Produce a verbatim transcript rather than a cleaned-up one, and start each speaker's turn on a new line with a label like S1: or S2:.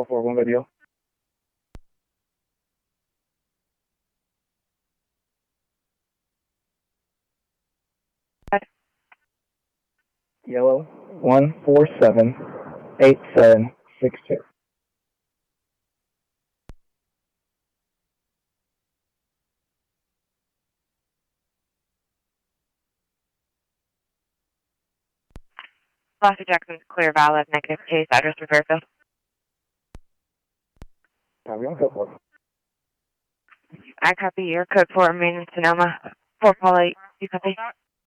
S1: twelve four one video. Yellow one four seven eight seven six two.
S2: Alaska Jackson, clear valid, negative case, address for Fairfield.
S1: Copy on code four.
S2: I copy your code four, main Sonoma, four Paul eight, you copy?